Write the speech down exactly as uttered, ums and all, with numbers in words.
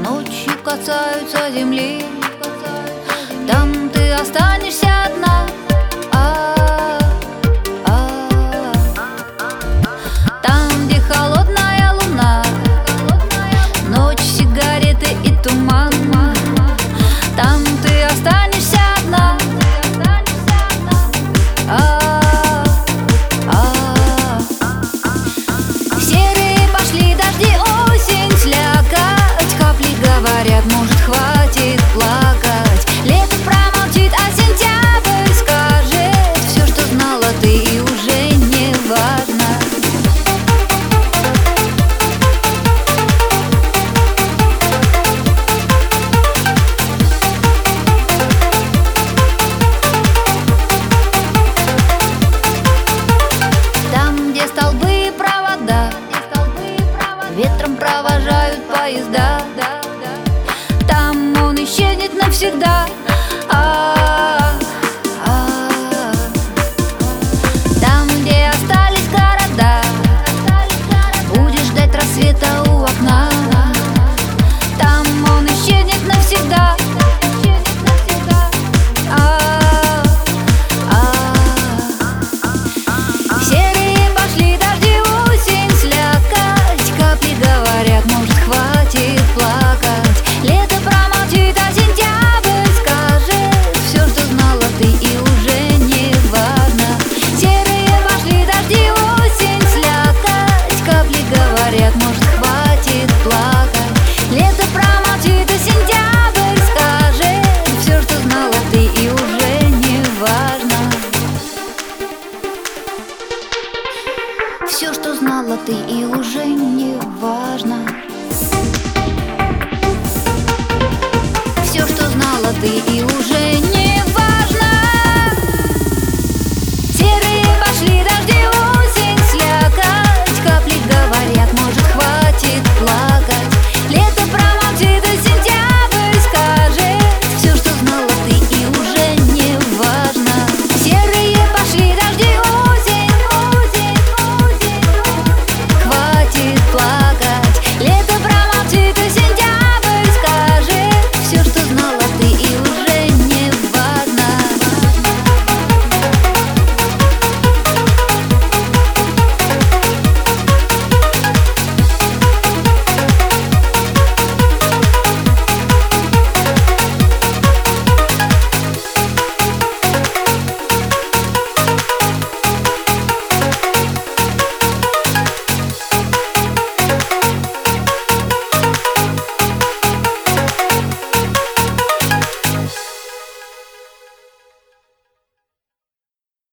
ночью касаются земли. Там ты останешься одна. А, а, там, где холодная луна, ночь, сигареты и туман. Там ты останешься одна. А, а, серые пошли дожди, осень слякоть. Капли говорят, может, хватит плакать. Лето промолчит, а сентябрь скажет все, что знала ты, и уже не важно. Там, где столбы и провода, ветром провожают поезда, там он исчезнет навсегда. А